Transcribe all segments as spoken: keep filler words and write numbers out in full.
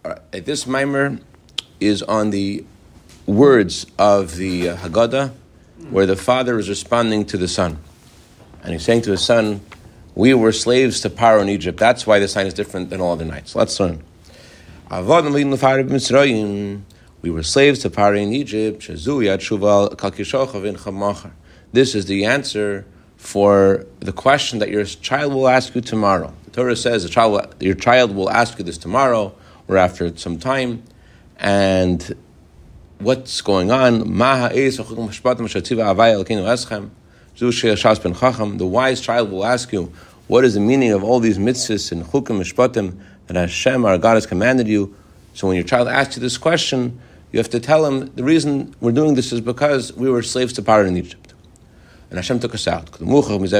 Uh, this mimer is on the words of the uh, Haggadah, where the father is responding to the son. And he's saying to his son, we were slaves to Paro in Egypt. That's why this night is different than all other nights. Let's learn. We were slaves to Paro in Egypt. This is the answer for the question that your child will ask you tomorrow. The Torah says the child will, your child will ask you this tomorrow or after some time. And what's going on? The wise child will ask you, what is the meaning of all these mitzvahs and chukim mishpatim that Hashem, our God, has commanded you? So when your child asks you this question, you have to tell him, the reason we're doing this is because we were slaves to Paro in Egypt. And Hashem took us out. We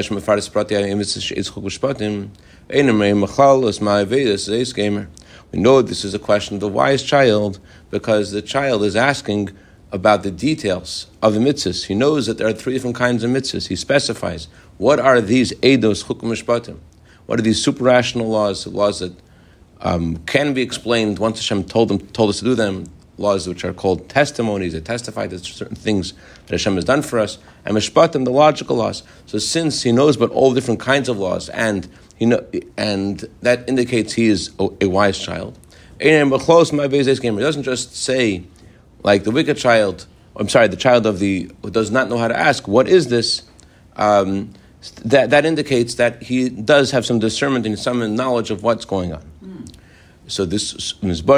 know this is a question of the wise child because the child is asking about the details of the mitzvahs. He knows that there are three different kinds of mitzvahs. He specifies, what are these eidos, chukum mishpatim? What are these super-rational laws, laws that um, can be explained once Hashem told them, told us to do them, laws which are called testimonies that testify to certain things that Hashem has done for us, and mishpatim, the logical laws. So since he knows about all different kinds of laws, and he know, and that indicates he is a, a wise child, he doesn't just say, like the wicked child, I'm sorry, the child of the who does not know how to ask, what is this? Um, that that indicates that he does have some discernment and some knowledge of what's going on. Mm. So this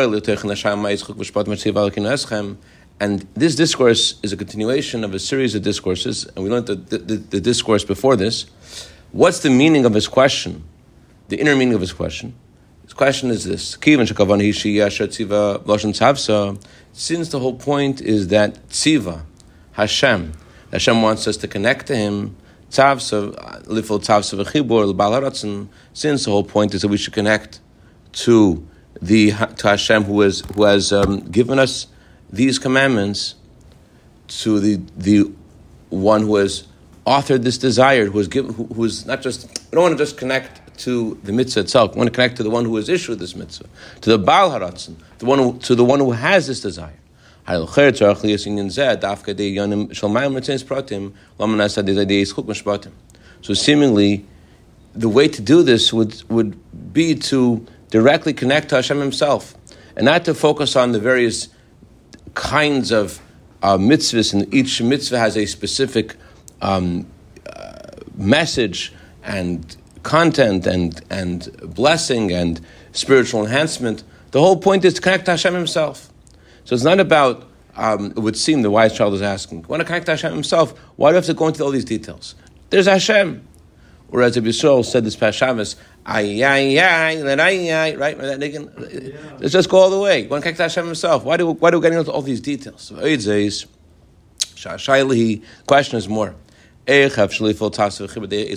and this discourse is a continuation of a series of discourses, and we learned the, the, the discourse before this. What's the meaning of his question? The inner meaning of his question. His question is this: since the whole point is that tziva, Hashem, Hashem wants us to connect to Him. Since the whole point is that we should connect to the to Hashem who has who has um, given us these commandments, to the the one who has authored this desire, who has given, who, who is not just. We don't want to just connect to the mitzvah itself. We want to connect to the one who has issued this mitzvah, to the Baal Haratzon, the one who, to the one who has this desire. So seemingly, the way to do this would, would be to directly connect to Hashem Himself, and not to focus on the various kinds of uh, mitzvahs, and each mitzvah has a specific um, uh, message and content and and blessing and spiritual enhancement. The whole point is to connect to Hashem Himself. So it's not about, um, it would seem the wise child is asking, want to connect to Hashem Himself, why do I have to go into all these details? There's Hashem. Whereas Rabbi Yisrael said this past Shabbos, ay, ay, ay, ay, ay, right? Let's just go all the way. Want to connect to Hashem Himself. Why do, why do we get into all these details? So the question is more. How can we possibly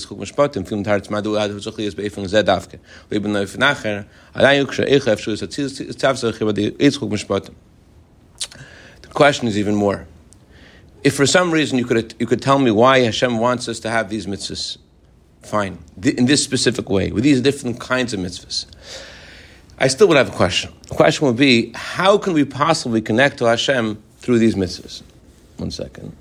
The question is even more. If for some reason you could you could tell me why Hashem wants us to have these mitzvahs, fine, in this specific way, with these different kinds of mitzvahs, I still would have a question. The question would be, how can we possibly connect to Hashem through these mitzvahs? One second.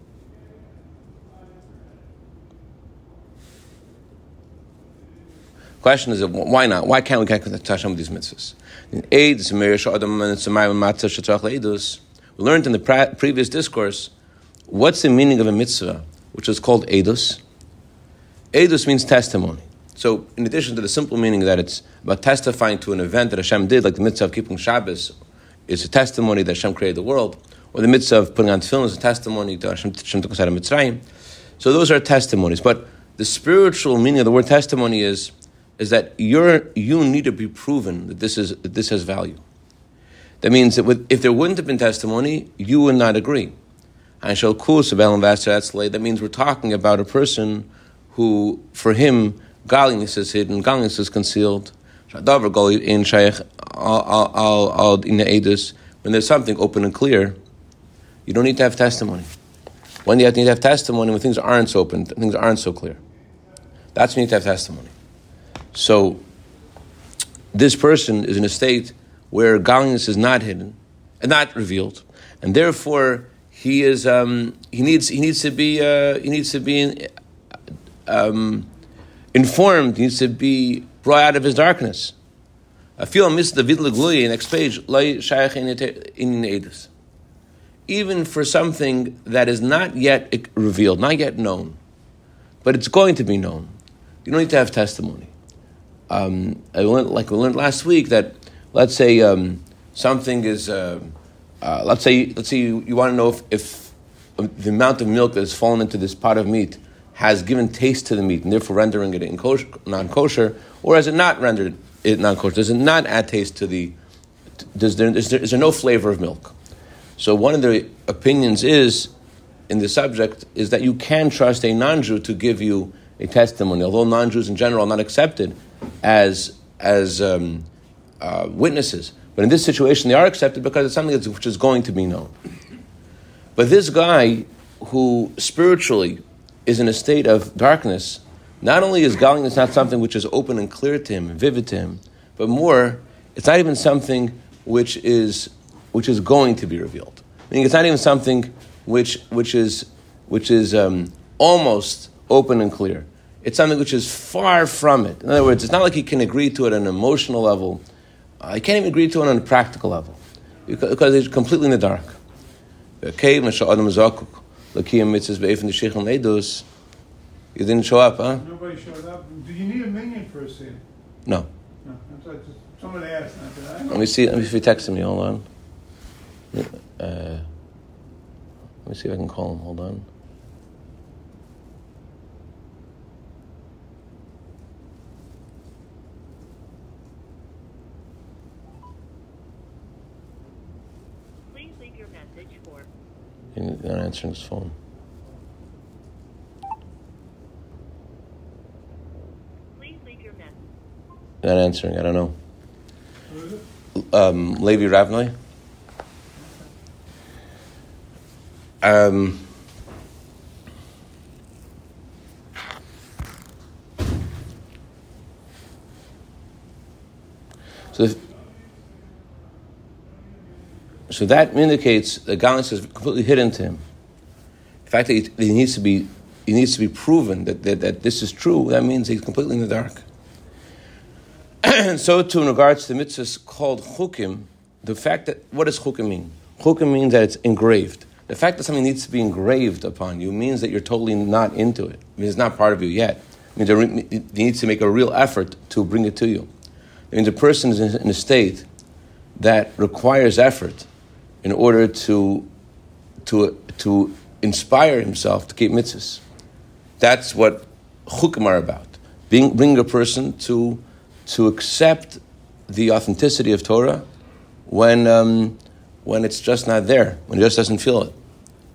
Question is, why not? Why can't we connect to Hashem with these mitzvahs? We learned in the pra- previous discourse, what's the meaning of a mitzvah, which is called edus? Edus means testimony. So, in addition to the simple meaning that it's about testifying to an event that Hashem did, like the mitzvah of keeping Shabbos is a testimony that Hashem created the world, or the mitzvah of putting on tefillin is a testimony that Hashem, Hashem took us out of Mitzrayim. So those are testimonies. But the spiritual meaning of the word testimony is is that you're you need to be proven that this is that this has value. That means that with, if there wouldn't have been testimony, you would not agree. That means we're talking about a person who, for him, godliness is hidden, godliness is concealed. When there's something open and clear, you don't need to have testimony. When you have to need to have testimony, when things aren't so open, things aren't so clear. That's when you need to have testimony. So, this person is in a state where godliness is not hidden and not revealed, and therefore he is um, he needs he needs to be uh, he needs to be um, informed. He needs to be brought out of his darkness. I feel miss the vidla gluyi. Next page, even for something that is not yet revealed, not yet known, but it's going to be known. You don't need to have testimony. Um, I learned, like we learned last week, that let's say um, something is, uh, uh, let's say, let's say you, you want to know if, if the amount of milk that has fallen into this pot of meat has given taste to the meat and therefore rendering it in kosher, non-kosher, or has it not rendered it non-kosher? Does it not add taste to the? Does there is, there is there no flavor of milk? So one of the opinions is in the subject is that you can trust a non-Jew to give you a testimony, although non-Jews in general are not accepted as as um, uh, witnesses. But in this situation, they are accepted because it's something that's, which is going to be known. But this guy who spiritually is in a state of darkness, not only is godliness not something which is open and clear to him, and vivid to him, but more, it's not even something which is which is going to be revealed. Meaning, it's not even something which which is which is um, almost open and clear. It's something which is far from it. In other words, it's not like he can agree to it on an emotional level. Uh, he can't even agree to it on a practical level because, because it's completely in the dark. Okay, you didn't show up, huh? Nobody showed up. Do you need a minion for a sin? No. No. I'm sorry, just, somebody asked. I said, I don't Let me see. Let me see if he texted me. Hold on. Uh, let me see if I can call him. Hold on. Please leave your message for. He's not answering his phone. Please leave your message. Not answering. I don't know. Who is it? Um, Levi Ravnoi. Um, so, if, so that indicates that godliness is completely hidden to him. The fact that he, that he needs to be, he needs to be proven that, that that this is true. That means he's completely in the dark. And so, too, in regards to mitzvahs called chukim, the fact that what does chukim mean? Chukim means that it's engraved. The fact that something needs to be engraved upon you means that you're totally not into it. It means it's not part of you yet. It means it needs to make a real effort to bring it to you. It means a person is in a state that requires effort in order to to to inspire himself to keep mitzvahs. That's what chukim are about. Being, bring a person to to accept the authenticity of Torah when um, when it's just not there, when he just doesn't feel it.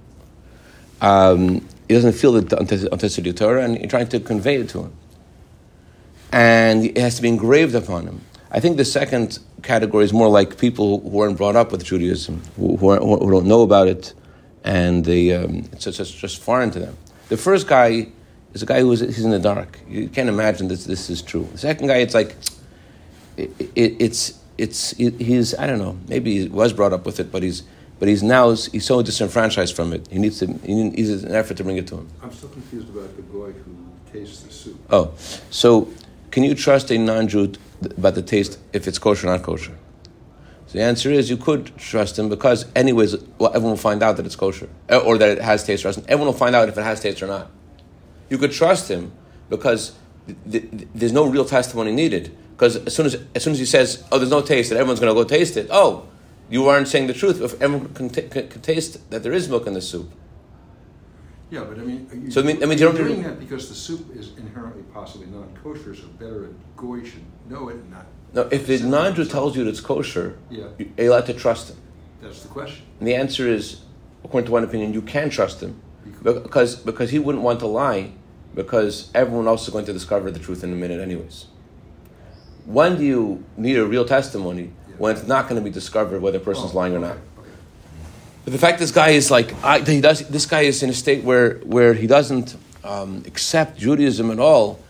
Um, he doesn't feel the authenticity of Torah, and you're trying to convey it to him. And it has to be engraved upon him. I think the second category is more like people who weren't brought up with Judaism, who, who, who don't know about it, and they, um, it's just, it's just foreign to them. The first guy is a guy who is he's in the dark. You can't imagine that this is true. The second guy, it's like, it, it, it's, it's, it, he's, I don't know, maybe he was brought up with it, but he's, but he's now, he's so disenfranchised from it. He needs to, he needs an effort to bring it to him. I'm still confused about the boy who tastes the soup. Oh, so can you trust a non-Jew about the taste if it's kosher or not kosher? So the answer is you could trust him because anyways, well, everyone will find out that it's kosher or that it has taste or not. Everyone will find out if it has taste or not. You could trust him because th- th- there's no real testimony needed. Because as soon as as soon as he says, "Oh, there's no taste," and everyone's going to go taste it. Oh, you aren't saying the truth. If everyone can, t- can, can taste that there is milk in the soup. Yeah, but I mean, you, So I mean, I mean, you you're don't doing that because the soup is inherently possibly non-kosher, so better a goy should know it and not. No, if the non-Jew tells you that it's kosher, Yeah. you're allowed to trust him. That's the question. And the answer is, according to one opinion, you can trust him because because he wouldn't want to lie because everyone else is going to discover the truth in a minute anyways. When do you need a real testimony? Yeah. When it's not going to be discovered whether a person's Oh, lying or okay, not. okay. But the fact this guy is like, I, he does. This guy is in a state where, where he doesn't um, accept Judaism at all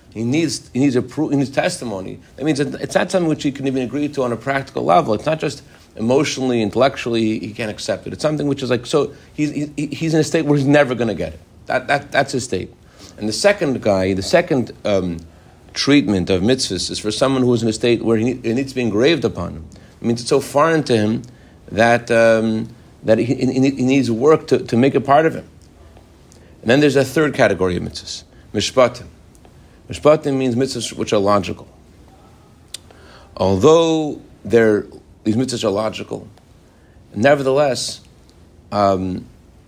He needs he needs a proof, he needs testimony. That means that it's not something which he can even agree to on a practical level. It's not just emotionally, intellectually, he can't accept it. It's something which is like, so he's he, he's in a state where he's never going to get it. That that that's his state. And the second guy, the second um, treatment of mitzvahs is for someone who is in a state where he need, it needs to be engraved upon him. It means it's so foreign to him that um, that he, he, he needs work to, to make it part of him. And then there's a third category of mitzvahs, mishpatim. Mishpatim means mitzvahs which are logical. Although they're, these mitzvahs are logical, nevertheless, um,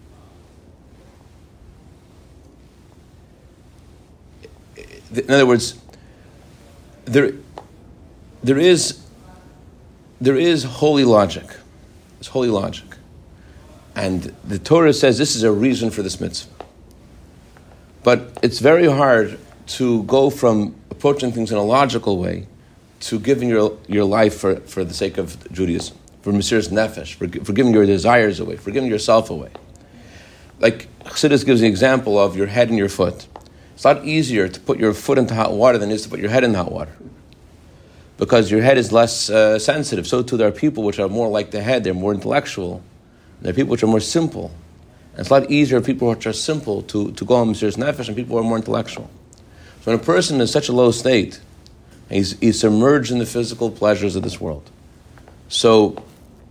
in other words, there, there is, there is holy logic. It's holy logic, and the Torah says this is a reason for this mitzvah. But it's very hard to go from approaching things in a logical way to giving your your life for, for the sake of Judaism, for Mesiras Nefesh, for, for giving your desires away, for giving yourself away. Like Chassidus gives the example of your head and your foot. It's a lot easier to put your foot into hot water than it is to put your head in hot water, because your head is less uh, sensitive. So too there are people which are more like the head, they're more intellectual. There are people which are more simple. And it's a lot easier for people which are simple to, to go on Mesiras Nefesh and people who are more intellectual. So when a person is in such a low state, he's, he's submerged in the physical pleasures of this world. So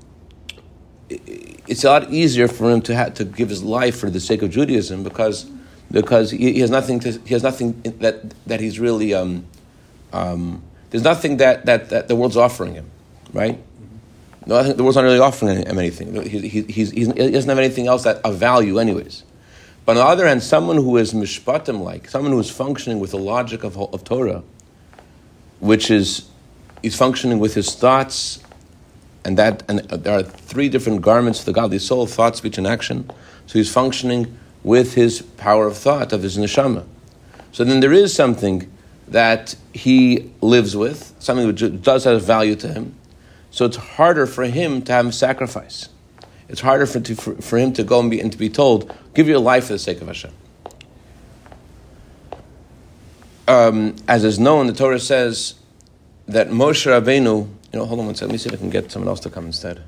it's a lot easier for him to have to give his life for the sake of Judaism, because because he, he has nothing to he has nothing that that he's really um, um, there's nothing that, that, that the world's offering him, right? No, the world's not really offering him anything. He, he, he's, he doesn't have anything else that of value, anyways. But on the other hand, someone who is mishpatim-like, someone who is functioning with the logic of, of Torah, which is he's functioning with his thoughts, and that and there are three different garments of the godly soul: thought, speech, and action. So he's functioning with his power of thought, of his neshama. So then there is something that he lives with, something which does have value to him. So it's harder for him to have a sacrifice. It's harder for, to, for, for him to go and be, and to be told, give your life for the sake of Hashem. Um, as is known, the Torah says that Moshe Rabbeinu, you know, hold on one second, let me see if I can get someone else to come instead.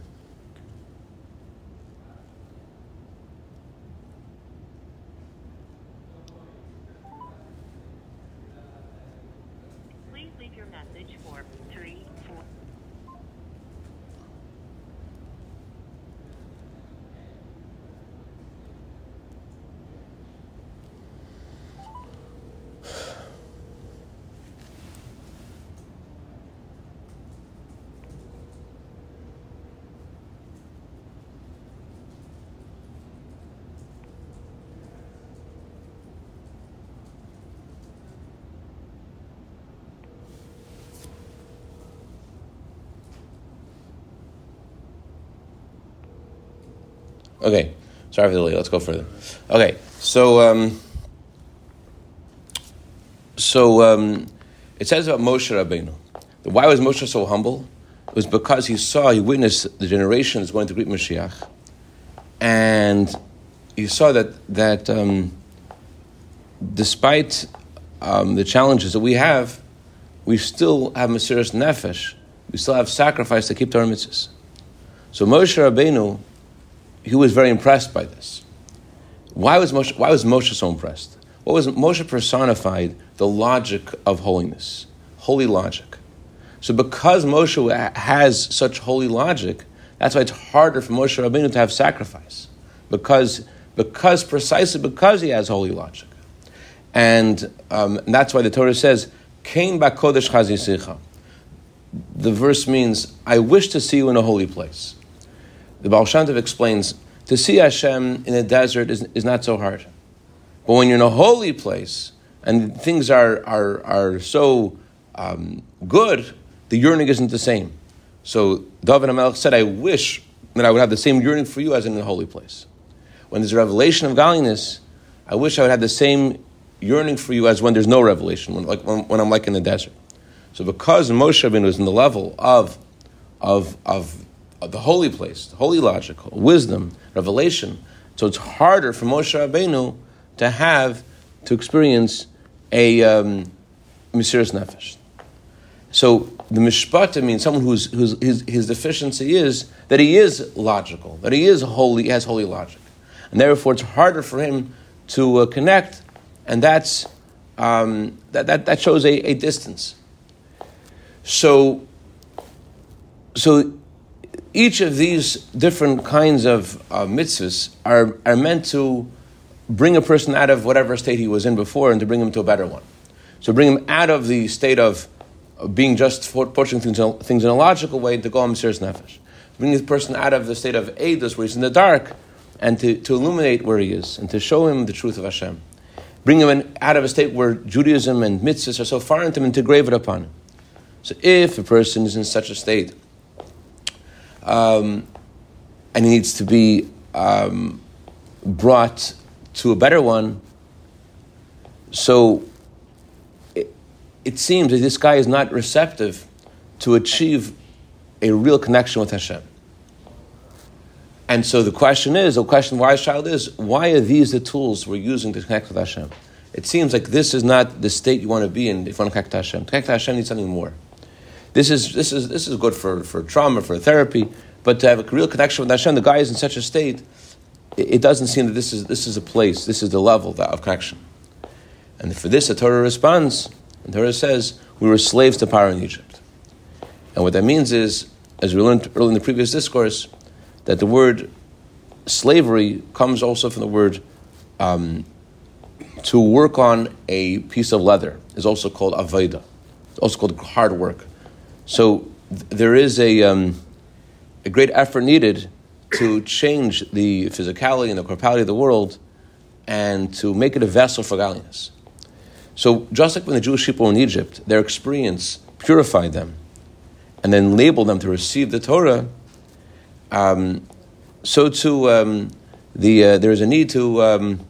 Please leave your message for three four. Okay, sorry for the delay. Let's go further. Okay, so um, so um, it says about Moshe Rabbeinu. Why was Moshe so humble? It was because he saw, he witnessed the generation that's going to greet Mashiach, and he saw that that um, despite um, the challenges that we have, we still have Mesiras Nefesh. We still have sacrifice to keep Torah mitzvahs. So Moshe Rabbeinu, he was very impressed by this. Why was Moshe, why was Moshe so impressed? What was Moshe personified? The logic of holiness, holy logic. So because Moshe has such holy logic, that's why it's harder for Moshe Rabbeinu to have sacrifice, because because precisely because he has holy logic, and, um, and that's why the Torah says, "Kain ba'kodesh chazisicha." The verse means, "I wish to see you in a holy place." The Baal Shem Tov explains, to see Hashem in a desert is, is not so hard. But when you're in a holy place, and things are are, are so um, good, the yearning isn't the same. So David HaMelech said, I wish that I would have the same yearning for you as in a holy place. When there's a revelation of godliness, I wish I would have the same yearning for you as when there's no revelation, when, like, when, when I'm like in the desert. So because Moshe Rabbeinu is in the level of, of, of of the holy place, the holy logic, wisdom, revelation. So it's harder for Moshe Rabbeinu to have, to experience a um, Mesiras Nefesh. So the mishpatim means someone whose whose his, his deficiency is that he is logical, that he is holy, he has holy logic, and therefore it's harder for him to uh, connect, and that's um, that, that that shows a, a distance. So, so each of these different kinds of uh, mitzvahs are are meant to bring a person out of whatever state he was in before and to bring him to a better one. So bring him out of the state of being just portraying things, things in a logical way to go on Mesiras Nefesh. Bring the person out of the state of Eidus, where he's in the dark, and to, to illuminate where he is, and to show him the truth of Hashem. Bring him in, out of a state where Judaism and mitzvahs are so far into him, and to grave it upon him. So if a person is in such a state, um, and he needs to be um, brought to a better one, so it seems that this guy is not receptive to achieve a real connection with Hashem. And so the question is, the question wise child is, why are these the tools we're using to connect with Hashem? It seems like this is not the state you want to be in if you want to connect to Hashem. To connect to Hashem needs something more. This is this is this is good for, for trauma, for therapy, but to have a real connection with Hashem, the guy is in such a state, it, it doesn't seem that this is this is a place, this is the level of connection. And for this, the Torah responds. And the Torah says, we were slaves to Paro in Egypt. And what that means is, as we learned earlier in the previous discourse, that the word slavery comes also from the word um, to work on a piece of leather is also called avodah. It's also called hard work. So th- there is a, um, a great effort needed to change the physicality and the corporality of the world and to make it a vessel for godliness. So just like when the Jewish people were in Egypt, their experience purified them and then labeled them to receive the Torah, um, so too um, the uh, there is a need to um,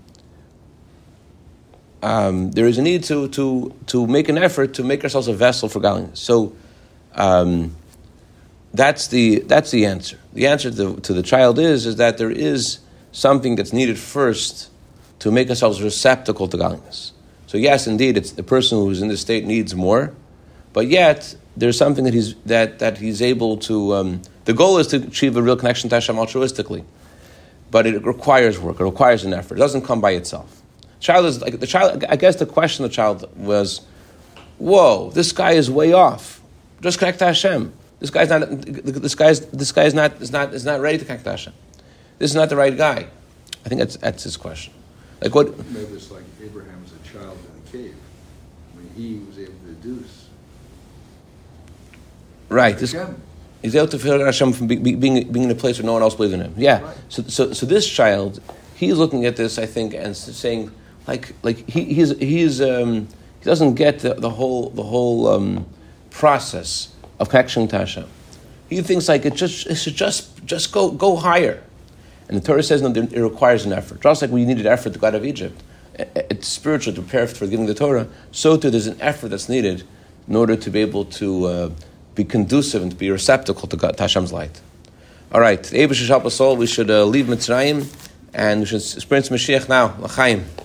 um, there is a need to to to make an effort to make ourselves a vessel for godliness. So um, that's the that's the answer. The answer to the, to the child is is that there is something that's needed first to make ourselves receptacle to godliness. So yes, indeed, it's the person who's in this state needs more, but yet there's something that he's that that he's able to. Um, the goal is to achieve a real connection to Hashem altruistically, but it requires work. It requires an effort. It doesn't come by itself. Child is like the child. I guess the question of the child was, "Whoa, this guy is way off. Just connect to Hashem. This guy's not. This guy's this guy is not is not is not ready to connect to Hashem. This is not the right guy." I think that's that's his question. Like what? Maybe it's like Abraham as a child in a cave. I mean, he was able to deduce. Right. This, he's able to feel Hashem from be, be, being being in a place where no one else believes in him. Yeah. Right. So so so this child, he's looking at this, I think, and saying like like he he's he's um, he doesn't get the, the whole the whole um, process of connection to Hashem. He thinks like it just it should just just go go higher. And the Torah says no, it requires an effort. Just like we needed effort to go out of Egypt, it's spiritual to prepare for giving the Torah, so too there's an effort that's needed in order to be able to uh, be conducive and to be receptacle to, God, to Hashem's light. All right, the Eibush should help us all. We should uh, leave Mitzrayim and we should experience Mashiach now. L'chaim.